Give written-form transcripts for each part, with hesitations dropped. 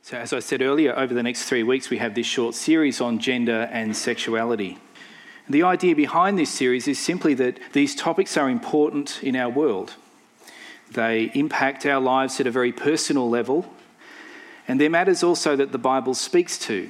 So as I said earlier, over the next 3 weeks we have this short series on gender and sexuality. And the idea behind this series is simply that these topics are important in our world. They impact our lives at a very personal level, and they're matters also that the Bible speaks to.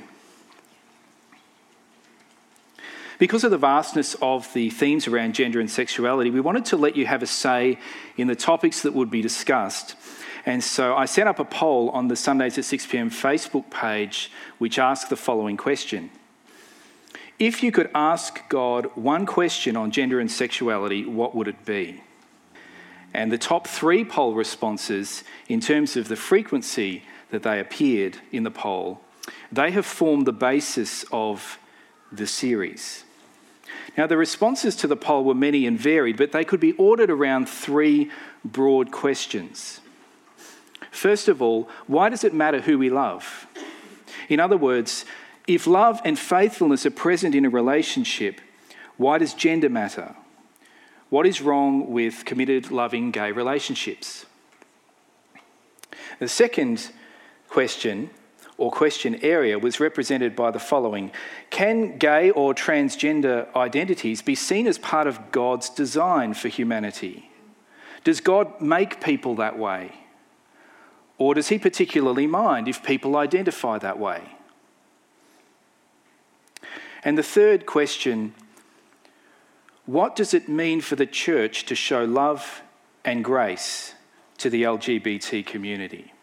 Because of the vastness of the themes around gender and sexuality, we wanted to let you have a say in the topics that would be discussed. And so I set up a poll on the Sundays at 6 p.m. Facebook page which asked the following question. If you could ask God one question on gender and sexuality, what would it be? And the top 3 poll responses, in terms of the frequency that they appeared in the poll, they have formed the basis of the series. Now, the responses to the poll were many and varied, but they could be ordered around 3 broad questions. First of all, why does it matter who we love? In other words, if love and faithfulness are present in a relationship, why does gender matter? What is wrong with committed, loving gay relationships? The second question or question area was represented by the following. Can gay or transgender identities be seen as part of God's design for humanity? Does God make people that way? Or does he particularly mind if people identify that way? And the third question, what does it mean for the church to show love and grace to the LGBT community?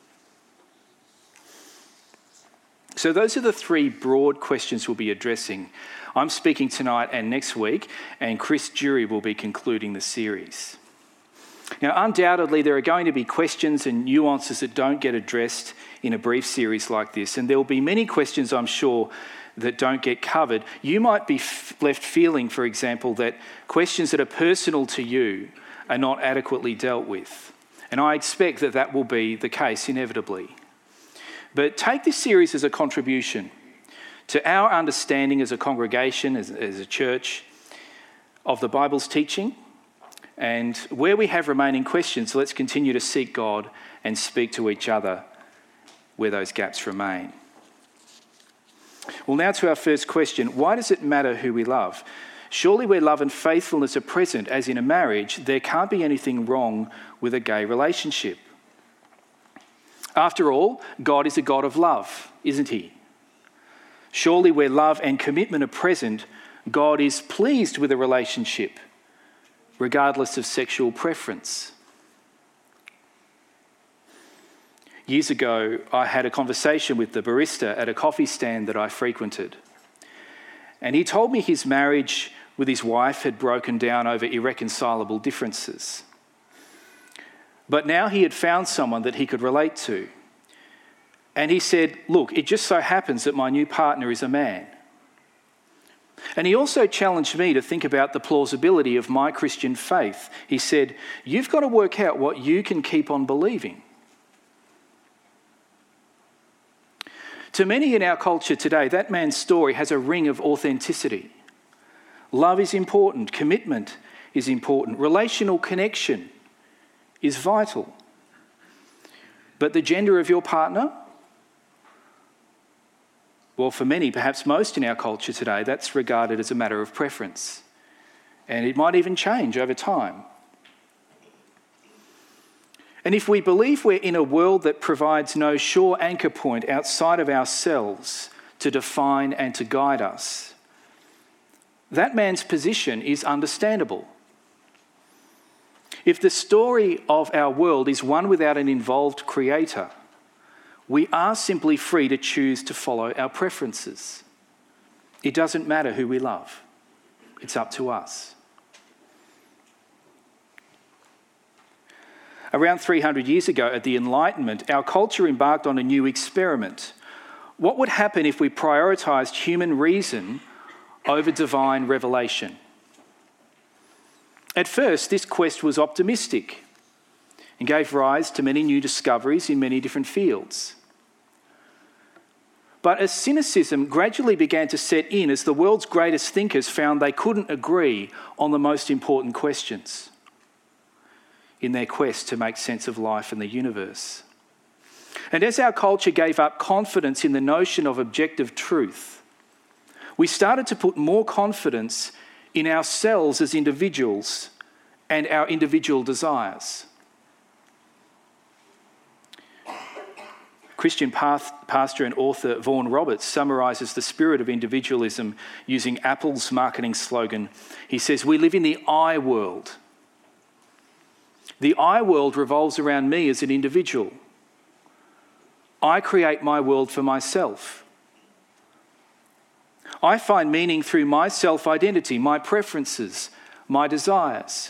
So those are the 3 broad questions we'll be addressing. I'm speaking tonight and next week, and Chris Jury will be concluding the series. Now, undoubtedly, there are going to be questions and nuances that don't get addressed in a brief series like this, and there will be many questions, I'm sure, that don't get covered. You might be left feeling, for example, that questions that are personal to you are not adequately dealt with. And I expect that that will be the case inevitably. But take this series as a contribution to our understanding as a congregation, as a church, of the Bible's teaching. And where we have remaining questions, let's continue to seek God and speak to each other where those gaps remain. Well, now to our first question. Why does it matter who we love? Surely where love and faithfulness are present, as in a marriage, there can't be anything wrong with a gay relationship. After all, God is a God of love, isn't he? Surely where love and commitment are present, God is pleased with a relationship, regardless of sexual preference. Years ago, I had a conversation with the barista at a coffee stand that I frequented. And he told me his marriage with his wife had broken down over irreconcilable differences. But now he had found someone that he could relate to. And he said, look, it just so happens that my new partner is a man. And he also challenged me to think about the plausibility of my Christian faith. He said, you've got to work out what you can keep on believing. To many in our culture today, that man's story has a ring of authenticity. Love is important, commitment is important, relational connection is vital. But the gender of your partner? Well, for many, perhaps most in our culture today, that's regarded as a matter of preference. And it might even change over time. And if we believe we're in a world that provides no sure anchor point outside of ourselves to define and to guide us, that man's position is understandable. If the story of our world is one without an involved creator, we are simply free to choose to follow our preferences. It doesn't matter who we love. It's up to us. Around 300 years ago at the Enlightenment, our culture embarked on a new experiment. What would happen if we prioritised human reason over divine revelation? At first, this quest was optimistic and gave rise to many new discoveries in many different fields. But as cynicism gradually began to set in as the world's greatest thinkers found they couldn't agree on the most important questions in their quest to make sense of life and the universe. And as our culture gave up confidence in the notion of objective truth, we started to put more confidence in ourselves as individuals and our individual desires. Christian pastor and author Vaughan Roberts summarises the spirit of individualism using Apple's marketing slogan. He says, "We live in the I world. The I world revolves around me as an individual. I create my world for myself. I find meaning through my self-identity, my preferences, my desires.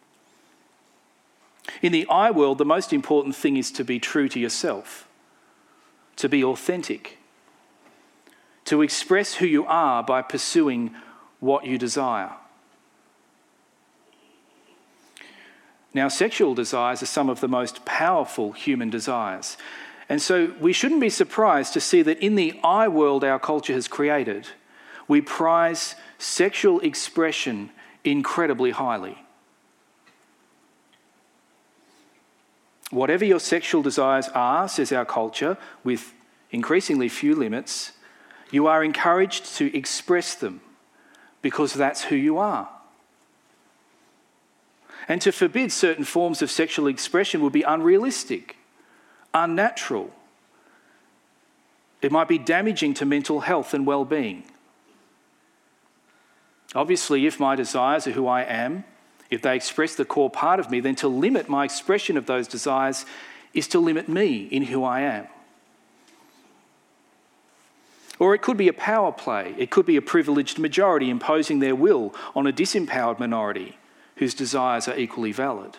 In the I world, the most important thing is to be true to yourself, to be authentic, to express who you are by pursuing what you desire." Now, sexual desires are some of the most powerful human desires. And so we shouldn't be surprised to see that in the I world our culture has created, we prize sexual expression incredibly highly. Whatever your sexual desires are, says our culture, with increasingly few limits, you are encouraged to express them because that's who you are. And to forbid certain forms of sexual expression would be unrealistic, unnatural. It might be damaging to mental health and well-being. Obviously, if my desires are who I am, if they express the core part of me, then to limit my expression of those desires is to limit me in who I am. Or it could be a power play. It could be a privileged majority imposing their will on a disempowered minority whose desires are equally valid.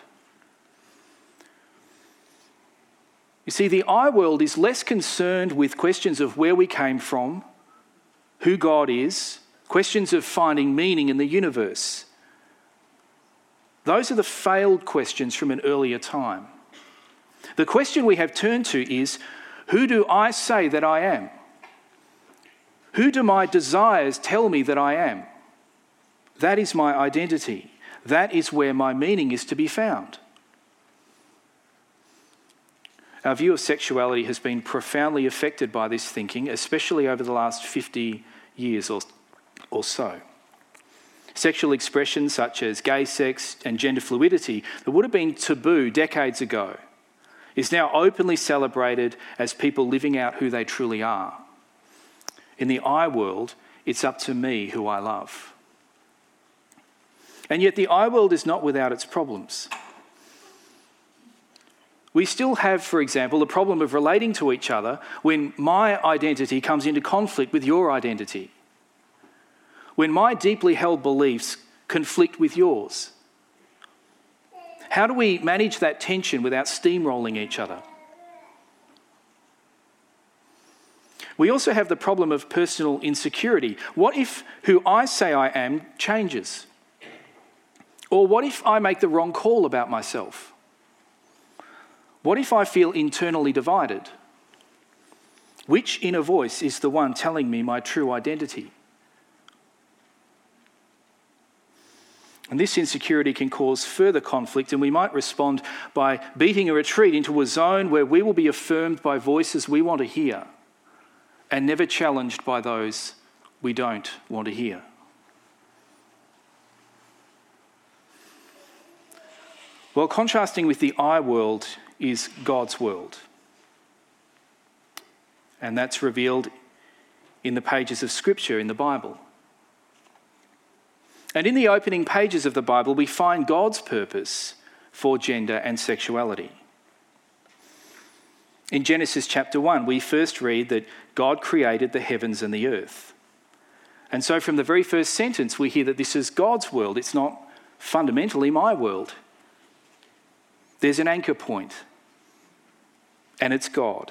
You see, the I world is less concerned with questions of where we came from, who God is, questions of finding meaning in the universe. Those are the failed questions from an earlier time. The question we have turned to is, who do I say that I am? Who do my desires tell me that I am? That is my identity. That is where my meaning is to be found. Our view of sexuality has been profoundly affected by this thinking, especially over the last 50 years or so. Sexual expressions such as gay sex and gender fluidity that would have been taboo decades ago is now openly celebrated as people living out who they truly are. In the I world, it's up to me who I love. And yet the I world is not without its problems. We still have, for example, the problem of relating to each other when my identity comes into conflict with your identity. When my deeply held beliefs conflict with yours. How do we manage that tension without steamrolling each other? We also have the problem of personal insecurity. What if who I say I am changes? Or what if I make the wrong call about myself? What if I feel internally divided? Which inner voice is the one telling me my true identity? And this insecurity can cause further conflict, and we might respond by beating a retreat into a zone where we will be affirmed by voices we want to hear and never challenged by those we don't want to hear. Well, contrasting with the I world is God's world. And that's revealed in the pages of Scripture in the Bible. And in the opening pages of the Bible, we find God's purpose for gender and sexuality. In Genesis chapter 1, we first read that God created the heavens and the earth. And so from the very first sentence, we hear that this is God's world. It's not fundamentally my world. There's an anchor point, and it's God.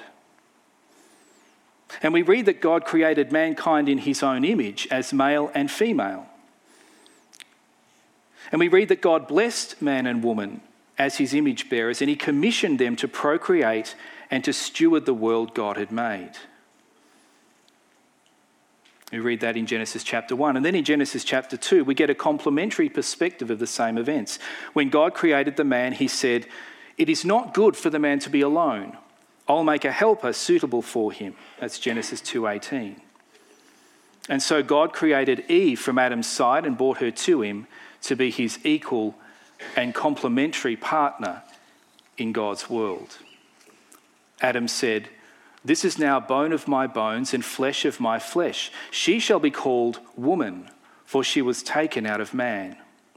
And we read that God created mankind in his own image as male and female. And we read that God blessed man and woman as his image bearers, and he commissioned them to procreate and to steward the world God had made. We read that in Genesis chapter 1. And then in Genesis chapter 2, we get a complementary perspective of the same events. When God created the man, he said, "It is not good for the man to be alone. I'll make a helper suitable for him. That's Genesis 2:18. And so God created Eve from Adam's side and brought her to him to be his equal and complementary partner in God's world. Adam said, "This is now bone of my bones and flesh of my flesh. She shall be called woman, for she was taken out of man."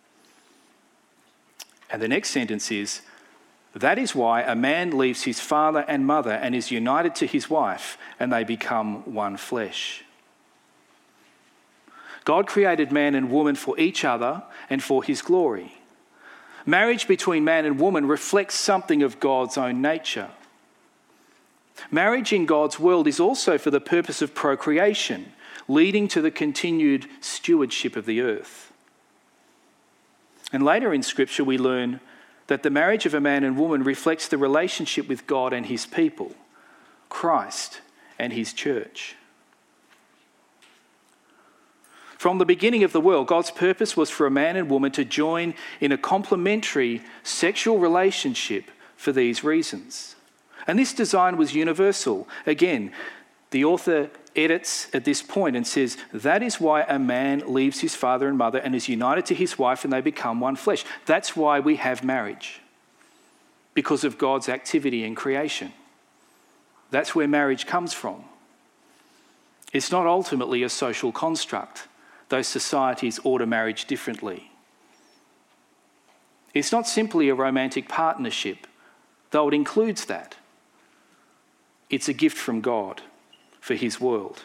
And the next sentence is, "That is why a man leaves his father and mother and is united to his wife, and they become one flesh." God created man and woman for each other and for his glory. Marriage between man and woman reflects something of God's own nature. Marriage in God's world is also for the purpose of procreation, leading to the continued stewardship of the earth. And later in Scripture we learn that the marriage of a man and woman reflects the relationship with God and his people, Christ and his church. From the beginning of the world, God's purpose was for a man and woman to join in a complementary sexual relationship for these reasons. And this design was universal. Again, the author edits at this point and says, "That is why a man leaves his father and mother and is united to his wife and they become one flesh." That's why we have marriage, because of God's activity in creation. That's where marriage comes from. It's not ultimately a social construct, though societies order marriage differently. It's not simply a romantic partnership, though it includes that. It's a gift from God for his world.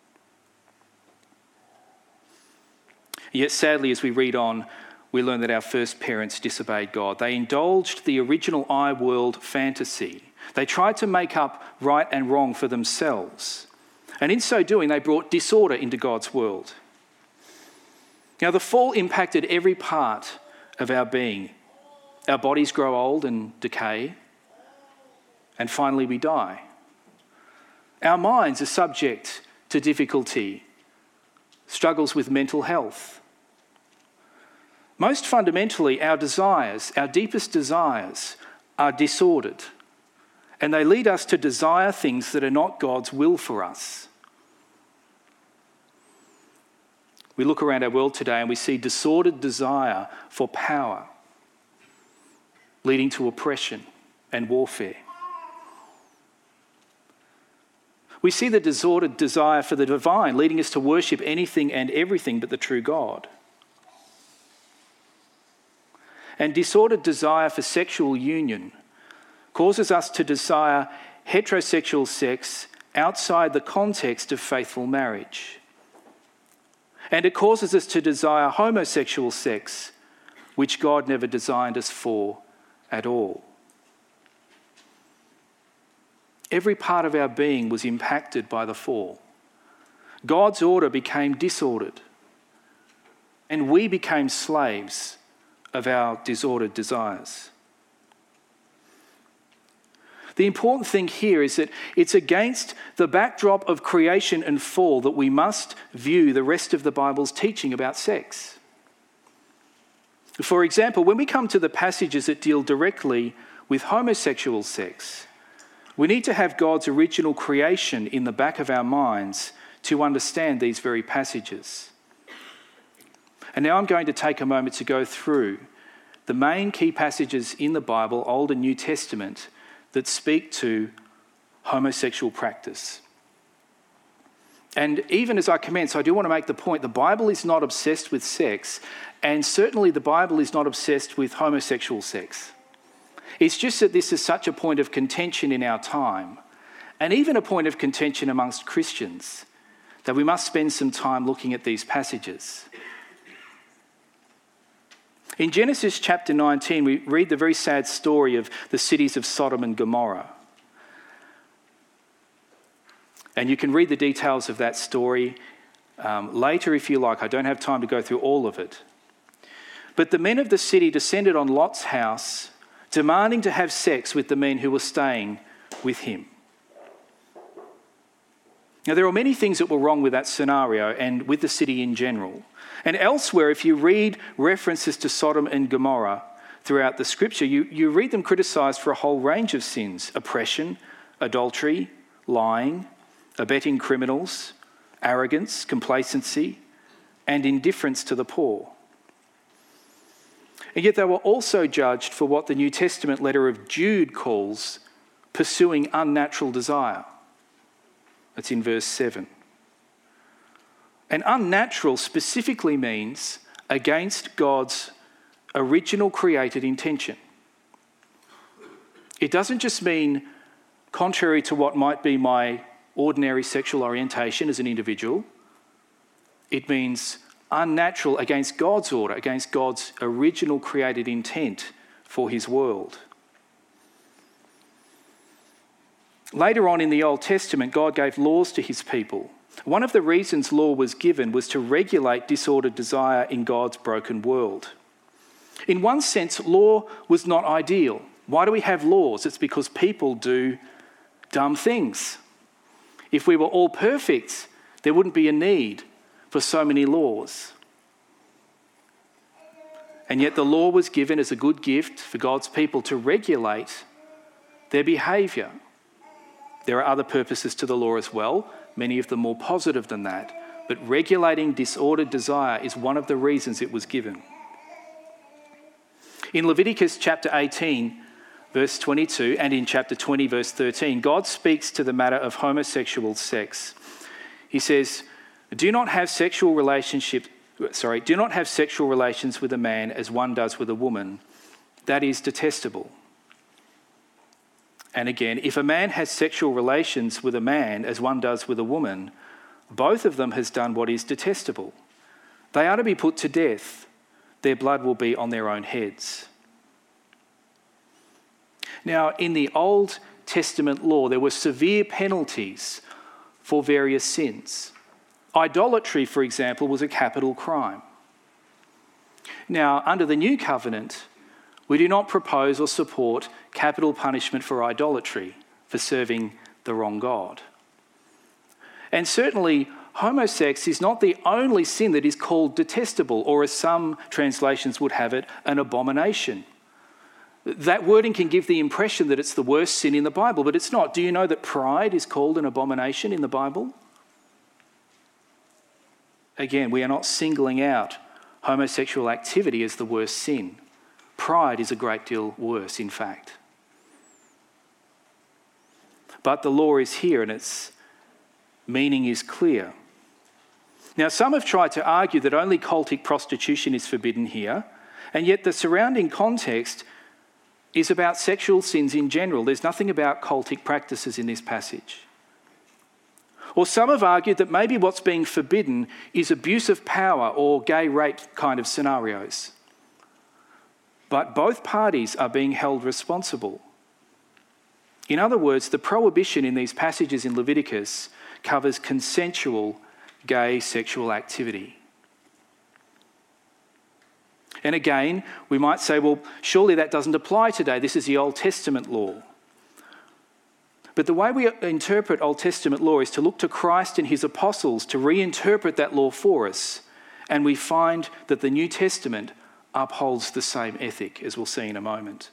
Yet sadly, as we read on, we learn that our first parents disobeyed God. They indulged the original I-world fantasy. They tried to make up right and wrong for themselves. And in so doing, they brought disorder into God's world. Now, the fall impacted every part of our being. Our bodies grow old and decay, and finally we die. Our minds are subject to difficulty, struggles with mental health. Most fundamentally, our desires, our deepest desires, are disordered, and they lead us to desire things that are not God's will for us. We look around our world today and we see disordered desire for power, leading to oppression and warfare. We see the disordered desire for the divine, leading us to worship anything and everything but the true God. And disordered desire for sexual union causes us to desire heterosexual sex outside the context of faithful marriage. And it causes us to desire homosexual sex, which God never designed us for at all. Every part of our being was impacted by the fall. God's order became disordered, and we became slaves of our disordered desires. The important thing here is that it's against the backdrop of creation and fall that we must view the rest of the Bible's teaching about sex. For example, when we come to the passages that deal directly with homosexual sex, we need to have God's original creation in the back of our minds to understand these very passages. And now I'm going to take a moment to go through the main key passages in the Bible, Old and New Testament, that speak to homosexual practice. And even as I commence, I do want to make the point, the Bible is not obsessed with sex, and certainly the Bible is not obsessed with homosexual sex. It's just that this is such a point of contention in our time, and even a point of contention amongst Christians, that we must spend some time looking at these passages. In Genesis chapter 19, we read the very sad story of the cities of Sodom and Gomorrah. And you can read the details of that story later if you like. I don't have time to go through all of it. But the men of the city descended on Lot's house, demanding to have sex with the men who were staying with him. Now, there are many things that were wrong with that scenario and with the city in general. And elsewhere, if you read references to Sodom and Gomorrah throughout the scripture, you read them criticised for a whole range of sins: oppression, adultery, lying, abetting criminals, arrogance, complacency, and indifference to the poor. And yet they were also judged for what the New Testament letter of Jude calls pursuing unnatural desire. That's in verse 7. And unnatural specifically means against God's original created intention. It doesn't just mean contrary to what might be my ordinary sexual orientation as an individual. It means unnatural against God's order, against God's original created intent for his world. Later on in the Old Testament, God gave laws to his people. One of the reasons law was given was to regulate disordered desire in God's broken world. In one sense, law was not ideal. Why do we have laws? It's because people do dumb things. If we were all perfect, there wouldn't be a need for so many laws. And yet the law was given as a good gift for God's people to regulate their behaviour. There are other purposes to the law as well, many of them more positive than that. But regulating disordered desire is one of the reasons it was given. In Leviticus chapter 18, verse 22, and in chapter 20, verse 13, God speaks to the matter of homosexual sex. He says, do not have sexual relations with a man as one does with a woman. That is detestable. And again, if a man has sexual relations with a man as one does with a woman, both of them has done what is detestable. They are to be put to death. Their blood will be on their own heads. Now, in the Old Testament law, there were severe penalties for various sins. Idolatry, for example, was a capital crime. Now, under the New Covenant, we do not propose or support capital punishment for idolatry, for serving the wrong God. And certainly, homosex is not the only sin that is called detestable, or as some translations would have it, an abomination. That wording can give the impression that it's the worst sin in the Bible, but it's not. Do you know that pride is called an abomination in the Bible? Again, we are not singling out homosexual activity as the worst sin. Pride is a great deal worse, in fact. But the law is here and its meaning is clear. Now, some have tried to argue that only cultic prostitution is forbidden here, and yet the surrounding context is about sexual sins in general. There's nothing about cultic practices in this passage. Or some have argued that maybe what's being forbidden is abuse of power or gay rape kind of scenarios. But both parties are being held responsible. In other words, the prohibition in these passages in Leviticus covers consensual gay sexual activity. And again, we might say, well, surely that doesn't apply today. This is the Old Testament law. But the way we interpret Old Testament law is to look to Christ and his apostles to reinterpret that law for us. And we find that the New Testament upholds the same ethic, as we'll see in a moment.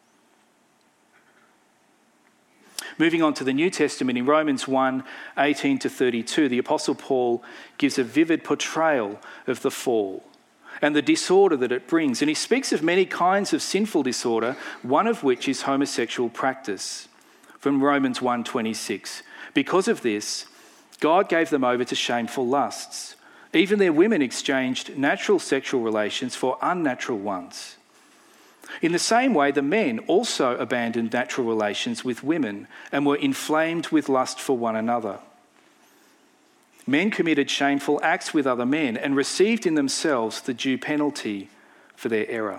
Moving on to the New Testament, in Romans 1, 18 to 32, the Apostle Paul gives a vivid portrayal of the fall and the disorder that it brings. And he speaks of many kinds of sinful disorder, one of which is homosexual practice. From Romans 1:26, because of this, God gave them over to shameful lusts. Even their women exchanged natural sexual relations for unnatural ones. In the same way, the men also abandoned natural relations with women and were inflamed with lust for one another. Men committed shameful acts with other men and received in themselves the due penalty for their error.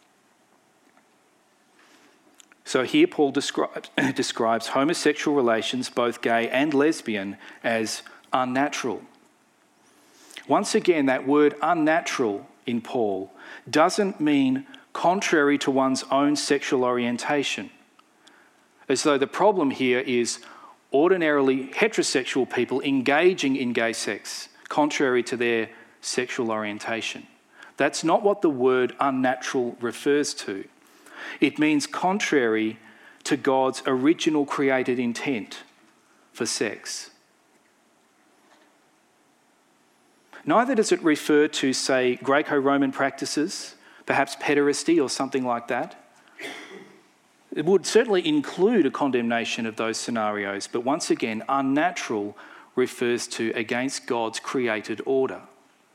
So here Paul describes homosexual relations, both gay and lesbian, as unnatural. Once again, that word unnatural in Paul doesn't mean contrary to one's own sexual orientation, as though the problem here is ordinarily heterosexual people engaging in gay sex, contrary to their sexual orientation. That's not what the word unnatural refers to. It means contrary to God's original created intent for sex. Neither does it refer to, say, Greco-Roman practices, perhaps pederasty or something like that. It would certainly include a condemnation of those scenarios, but once again, unnatural refers to against God's created order.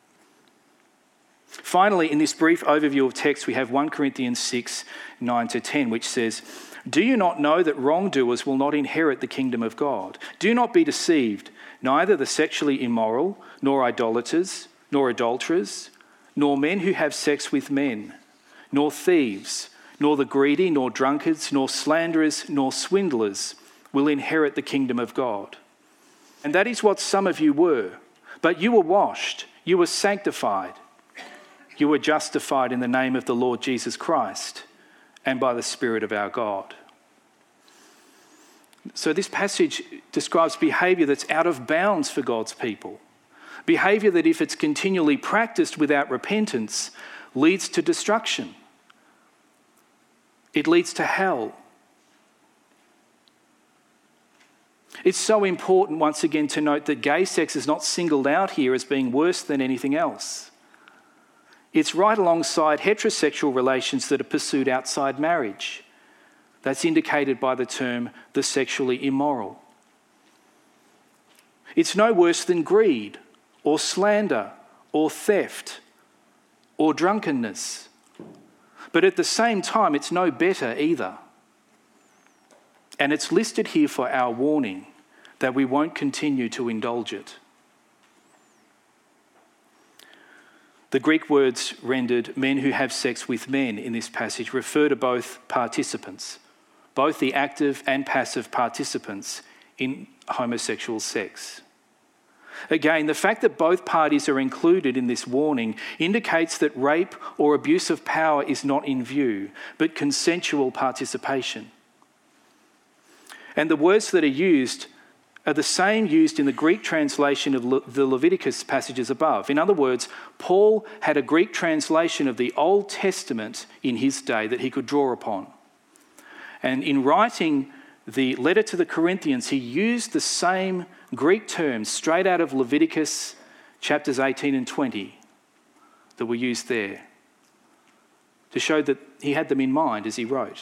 Finally, in this brief overview of text, we have 1 Corinthians 6, 9-10, which says, "Do you not know that wrongdoers will not inherit the kingdom of God? Do not be deceived. Neither the sexually immoral, nor idolaters, nor adulterers, nor men who have sex with men, nor thieves, nor the greedy, nor drunkards, nor slanderers, nor swindlers will inherit the kingdom of God. And that is what some of you were. But you were washed, you were sanctified, you were justified in the name of the Lord Jesus Christ and by the Spirit of our God." So this passage describes behaviour that's out of bounds for God's people. Behaviour that, if it's continually practiced without repentance, leads to destruction. It leads to hell. It's so important, once again, to note that gay sex is not singled out here as being worse than anything else. It's right alongside heterosexual relations that are pursued outside marriage. That's indicated by the term the sexually immoral. It's no worse than greed or slander or theft or drunkenness. But at the same time, it's no better either. And it's listed here for our warning that we won't continue to indulge it. The Greek words rendered "men who have sex with men" in this passage refer to both participants, both the active and passive participants in homosexual sex. Again, the fact that both parties are included in this warning indicates that rape or abuse of power is not in view, but consensual participation. And the words that are used are the same used in the Greek translation of the Leviticus passages above. In other words, Paul had a Greek translation of the Old Testament in his day that he could draw upon. And in writing the letter to the Corinthians, he used the same Greek terms straight out of Leviticus chapters 18 and 20 that were used there to show that he had them in mind as he wrote.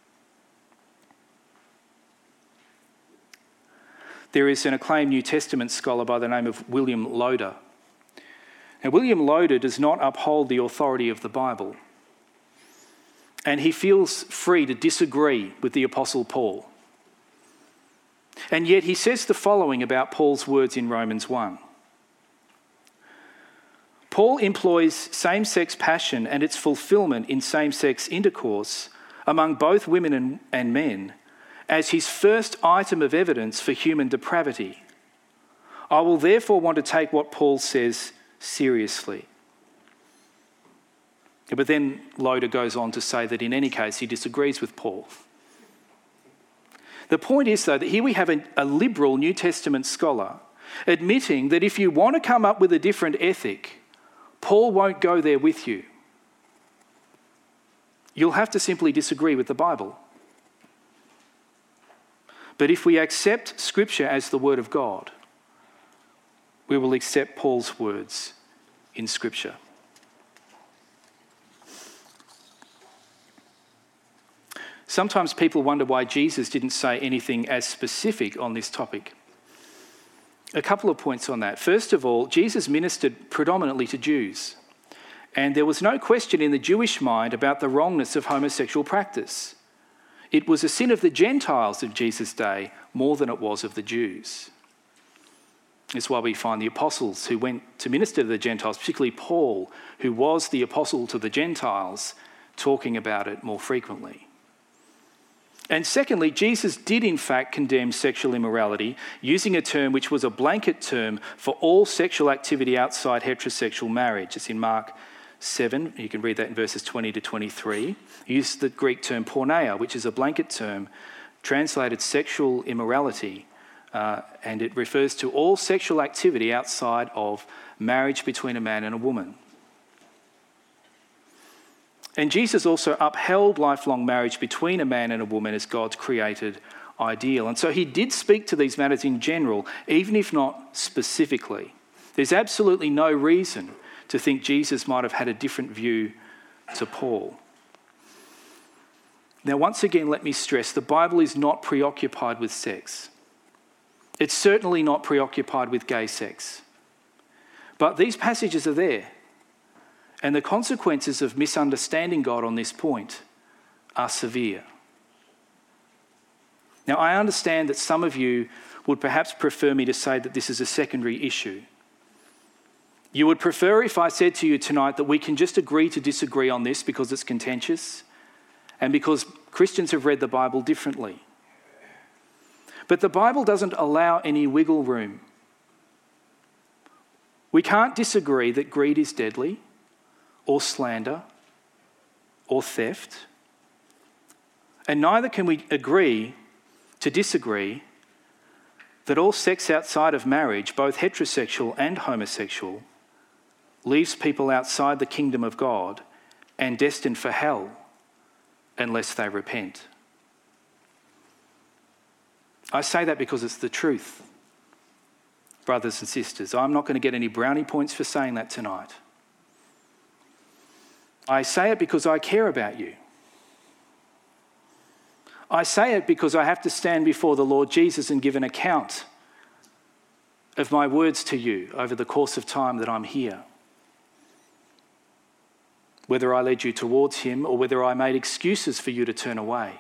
There is an acclaimed New Testament scholar by the name of William Loader. Now, William Loader does not uphold the authority of the Bible, and he feels free to disagree with the Apostle Paul. And yet he says the following about Paul's words in Romans 1. Paul employs same-sex passion and its fulfilment in same-sex intercourse among both women and men as his first item of evidence for human depravity. I will therefore want to take what Paul says seriously. But then Loader goes on to say that in any case he disagrees with Paul. The point is, though, that here we have a liberal New Testament scholar admitting that if you want to come up with a different ethic, Paul won't go there with you. You'll have to simply disagree with the Bible. But if we accept Scripture as the Word of God, we will accept Paul's words in Scripture. Sometimes people wonder why Jesus didn't say anything as specific on this topic. A couple of points on that. First of all, Jesus ministered predominantly to Jews, and there was no question in the Jewish mind about the wrongness of homosexual practice. It was a sin of the Gentiles of Jesus' day more than it was of the Jews. That's why we find the apostles who went to minister to the Gentiles, particularly Paul, who was the apostle to the Gentiles, talking about it more frequently. And secondly, Jesus did in fact condemn sexual immorality, using a term which was a blanket term for all sexual activity outside heterosexual marriage. It's in Mark 7, you can read that in verses 20 to 23. He used the Greek term porneia, which is a blanket term translated sexual immorality, and it refers to all sexual activity outside of marriage between a man and a woman. And Jesus also upheld lifelong marriage between a man and a woman as God's created ideal. And so he did speak to these matters in general, even if not specifically. There's absolutely no reason to think Jesus might have had a different view to Paul. Now, once again, let me stress, the Bible is not preoccupied with sex. It's certainly not preoccupied with gay sex. But these passages are there, and the consequences of misunderstanding God on this point are severe. Now, I understand that some of you would perhaps prefer me to say that this is a secondary issue. You would prefer if I said to you tonight that we can just agree to disagree on this because it's contentious and because Christians have read the Bible differently. But the Bible doesn't allow any wiggle room. We can't disagree that greed is deadly, or slander, or theft. And neither can we agree to disagree that all sex outside of marriage, both heterosexual and homosexual, leaves people outside the kingdom of God and destined for hell unless they repent. I say that because it's the truth, brothers and sisters. I'm not going to get any brownie points for saying that tonight. I say it because I care about you. I say it because I have to stand before the Lord Jesus and give an account of my words to you over the course of time that I'm here. Whether I led you towards him or whether I made excuses for you to turn away.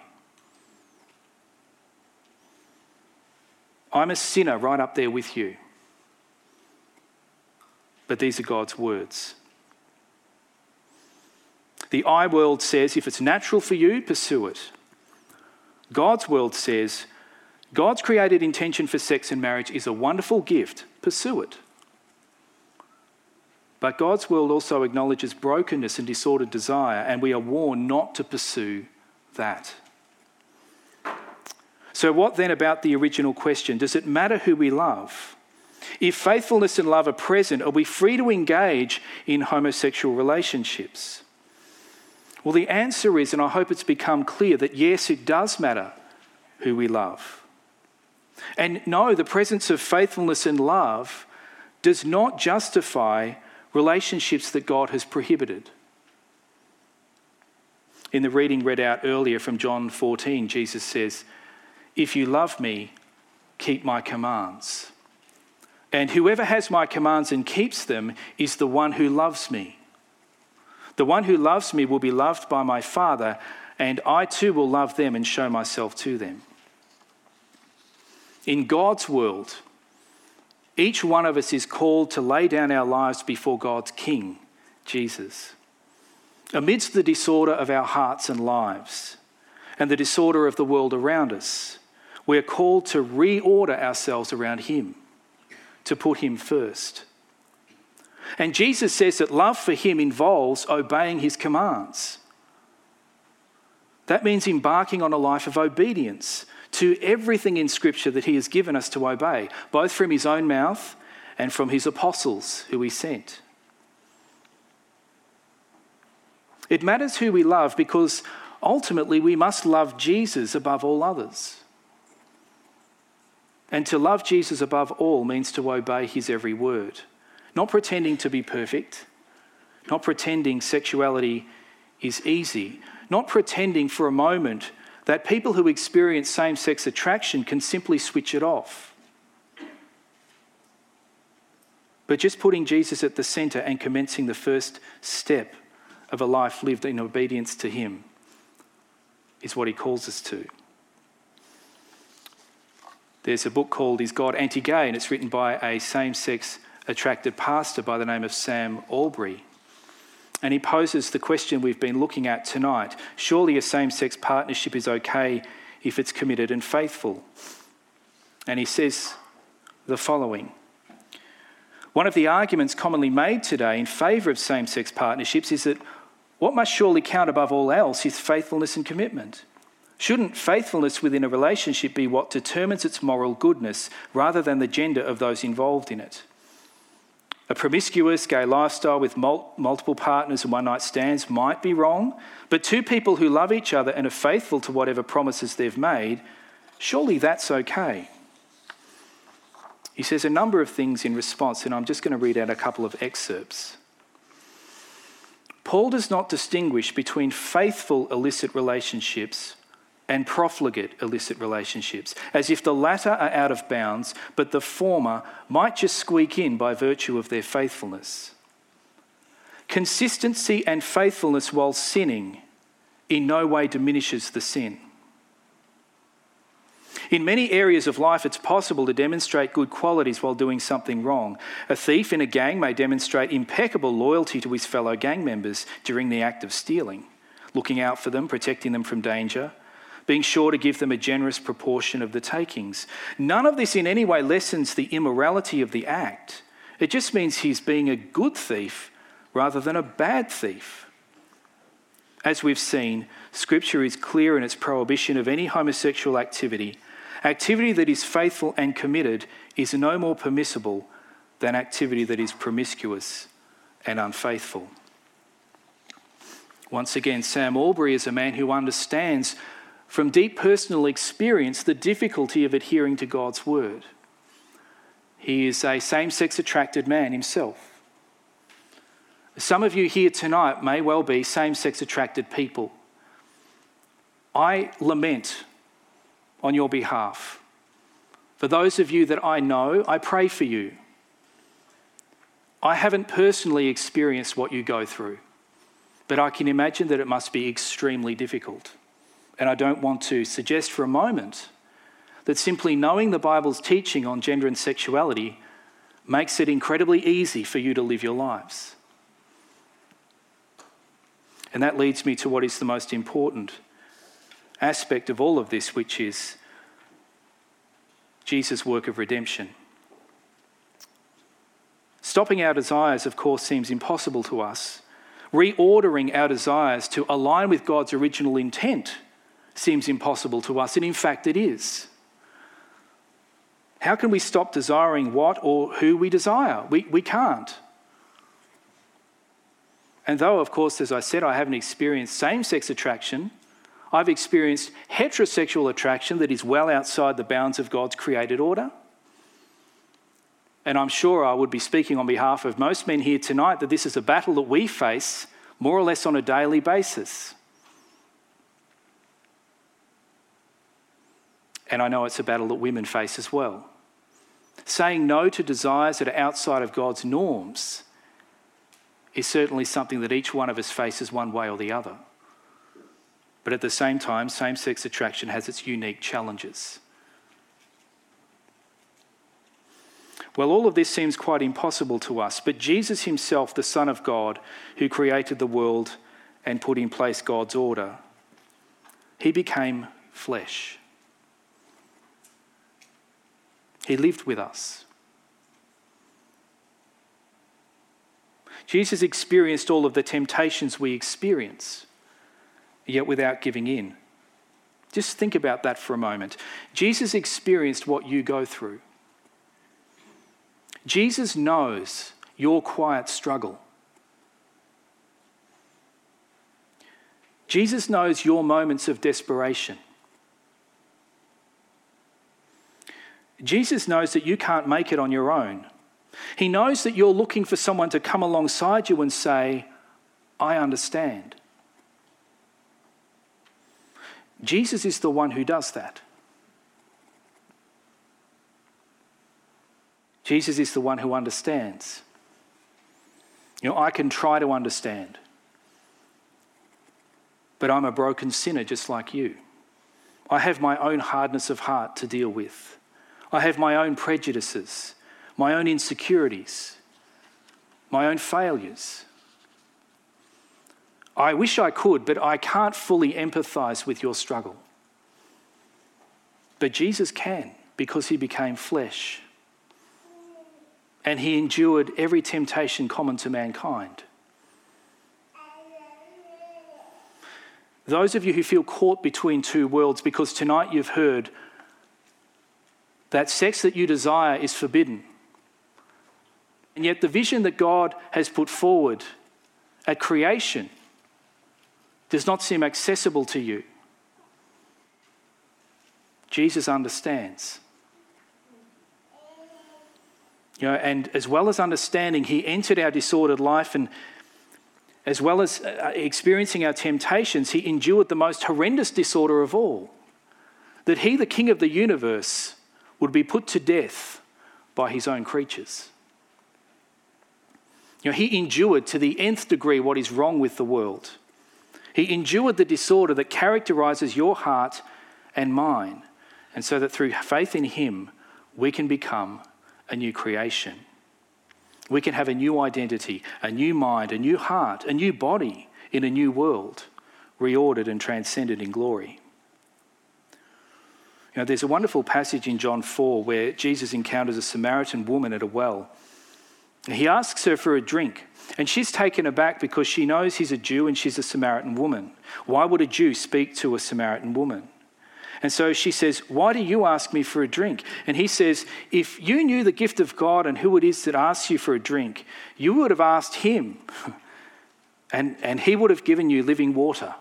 I'm a sinner right up there with you. But these are God's words. The I world says, if it's natural for you, pursue it. God's world says, God's created intention for sex and marriage is a wonderful gift. Pursue it. But God's world also acknowledges brokenness and disordered desire, and we are warned not to pursue that. So what then about the original question? Does it matter who we love? If faithfulness and love are present, are we free to engage in homosexual relationships? Well, the answer is, and I hope it's become clear, that yes, it does matter who we love. And no, the presence of faithfulness and love does not justify relationships that God has prohibited. In the reading read out earlier from John 14, Jesus says, "If you love me, keep my commands. And whoever has my commands and keeps them is the one who loves me. The one who loves me will be loved by my Father, and I too will love them and show myself to them." In God's world, each one of us is called to lay down our lives before God's King, Jesus. Amidst the disorder of our hearts and lives and the disorder of the world around us, we are called to reorder ourselves around him, to put him first. And Jesus says that love for him involves obeying his commands. That means embarking on a life of obedience to everything in Scripture that he has given us to obey, both from his own mouth and from his apostles who he sent. It matters who we love because ultimately we must love Jesus above all others. And to love Jesus above all means to obey his every word. Not pretending to be perfect, not pretending sexuality is easy, not pretending for a moment that people who experience same-sex attraction can simply switch it off. But just putting Jesus at the centre and commencing the first step of a life lived in obedience to him is what he calls us to. There's a book called Is God Anti-Gay? And it's written by a same-sex attracted pastor by the name of Sam Allberry. And he poses the question we've been looking at tonight. Surely a same-sex partnership is okay if it's committed and faithful. And he says the following. One of the arguments commonly made today in favour of same-sex partnerships is that what must surely count above all else is faithfulness and commitment. Shouldn't faithfulness within a relationship be what determines its moral goodness rather than the gender of those involved in it? A promiscuous gay lifestyle with multiple partners and one-night stands might be wrong, but two people who love each other and are faithful to whatever promises they've made, surely that's okay. He says a number of things in response, and I'm just going to read out a couple of excerpts. Paul does not distinguish between faithful illicit relationships and profligate illicit relationships, as if the latter are out of bounds, but the former might just squeak in by virtue of their faithfulness. Consistency and faithfulness while sinning in no way diminishes the sin. In many areas of life, it's possible to demonstrate good qualities while doing something wrong. A thief in a gang may demonstrate impeccable loyalty to his fellow gang members during the act of stealing, looking out for them, protecting them from danger, being sure to give them a generous proportion of the takings. None of this in any way lessens the immorality of the act. It just means he's being a good thief rather than a bad thief. As we've seen, Scripture is clear in its prohibition of any homosexual activity. Activity that is faithful and committed is no more permissible than activity that is promiscuous and unfaithful. Once again, Sam Albury is a man who understands from deep personal experience the difficulty of adhering to God's word. He is a same-sex attracted man himself. Some of you here tonight may well be same-sex attracted people. I lament on your behalf. For those of you that I know, I pray for you. I haven't personally experienced what you go through, but I can imagine that it must be extremely difficult. And I don't want to suggest for a moment that simply knowing the Bible's teaching on gender and sexuality makes it incredibly easy for you to live your lives. And that leads me to what is the most important aspect of all of this, which is Jesus' work of redemption. Stopping our desires, of course, seems impossible to us. Reordering our desires to align with God's original intent seems impossible to us, and in fact it is. How can we stop desiring what or who we desire? We can't. And though, of course, as I said, I haven't experienced same-sex attraction, I've experienced heterosexual attraction that is well outside the bounds of God's created order. And I'm sure I would be speaking on behalf of most men here tonight that this is a battle that we face more or less on a daily basis. And I know it's a battle that women face as well. Saying no to desires that are outside of God's norms is certainly something that each one of us faces one way or the other. But at the same time, same-sex attraction has its unique challenges. Well, all of this seems quite impossible to us, but Jesus himself, the Son of God, who created the world and put in place God's order, he became flesh. He lived with us. Jesus experienced all of the temptations we experience, yet without giving in. Just think about that for a moment. Jesus experienced what you go through. Jesus knows your quiet struggle. Jesus knows your moments of desperation. Jesus knows that you can't make it on your own. He knows that you're looking for someone to come alongside you and say, I understand. Jesus is the one who does that. Jesus is the one who understands. I can try to understand, but I'm a broken sinner just like you. I have my own hardness of heart to deal with. I have my own prejudices, my own insecurities, my own failures. I wish I could, but I can't fully empathise with your struggle. But Jesus can, because he became flesh. And he endured every temptation common to mankind. Those of you who feel caught between two worlds because tonight you've heard that sex that you desire is forbidden, And yet the vision that God has put forward at creation does not seem accessible to you. Jesus understands. And as well as understanding, he entered our disordered life, and as well as experiencing our temptations, he endured the most horrendous disorder of all, that he, the King of the universe, would be put to death by his own creatures. He endured to the nth degree what is wrong with the world. He endured the disorder that characterises your heart and mine, and so that through faith in him, we can become a new creation. We can have a new identity, a new mind, a new heart, a new body in a new world, reordered and transcended in glory. There's a wonderful passage in John 4 where Jesus encounters a Samaritan woman at a well. He asks her for a drink, and she's taken aback because she knows he's a Jew and she's a Samaritan woman. Why would a Jew speak to a Samaritan woman? And so she says, "Why do you ask me for a drink?" And he says, "If you knew the gift of God and who it is that asks you for a drink, you would have asked him, and he would have given you living water."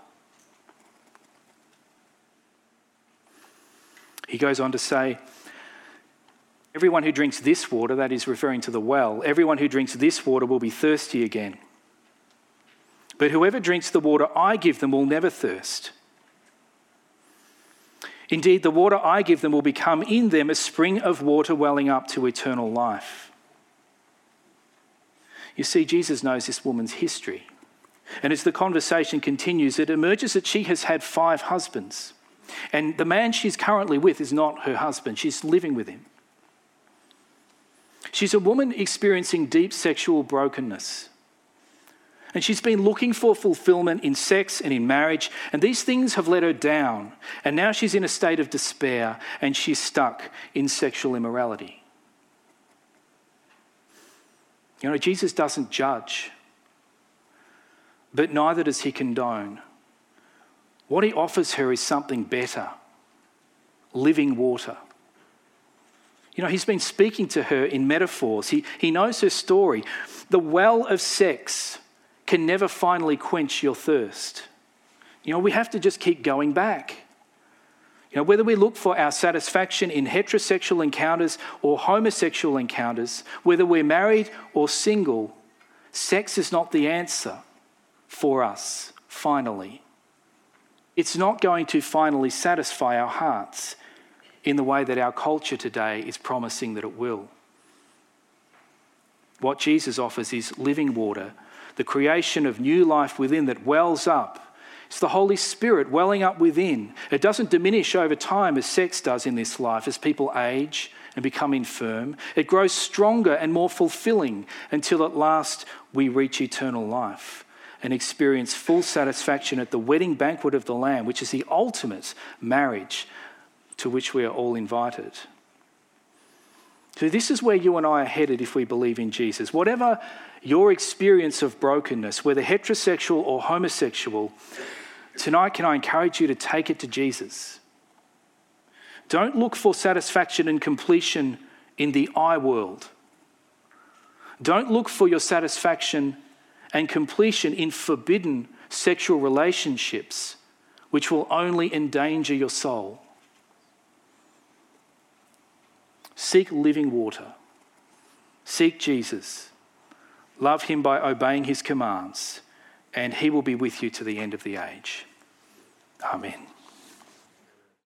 He goes on to say, "Everyone who drinks this water," that is referring to the well, "everyone who drinks this water will be thirsty again. But whoever drinks the water I give them will never thirst. Indeed, the water I give them will become in them a spring of water welling up to eternal life." You see, Jesus knows this woman's history. And as the conversation continues, it emerges that she has had 5 husbands. And the man she's currently with is not her husband. She's living with him. She's a woman experiencing deep sexual brokenness. And she's been looking for fulfillment in sex and in marriage, and these things have let her down. And now she's in a state of despair, and she's stuck in sexual immorality. Jesus doesn't judge, but neither does he condone. What he offers her is something better, living water. He's been speaking to her in metaphors. He knows her story. The well of sex can never finally quench your thirst. We have to just keep going back. Whether we look for our satisfaction in heterosexual encounters or homosexual encounters, whether we're married or single, sex is not the answer for us, finally. It's not going to finally satisfy our hearts in the way that our culture today is promising that it will. What Jesus offers is living water, the creation of new life within that wells up. It's the Holy Spirit welling up within. It doesn't diminish over time as sex does in this life, as people age and become infirm. It grows stronger and more fulfilling until at last we reach eternal life and experience full satisfaction at the wedding banquet of the Lamb, which is the ultimate marriage to which we are all invited. So this is where you and I are headed if we believe in Jesus. Whatever your experience of brokenness, whether heterosexual or homosexual, tonight can I encourage you to take it to Jesus. Don't look for satisfaction and completion in the I world. Don't look for your satisfaction and completion in forbidden sexual relationships, which will only endanger your soul. Seek living water. Seek Jesus. Love him by obeying his commands, and he will be with you to the end of the age. Amen.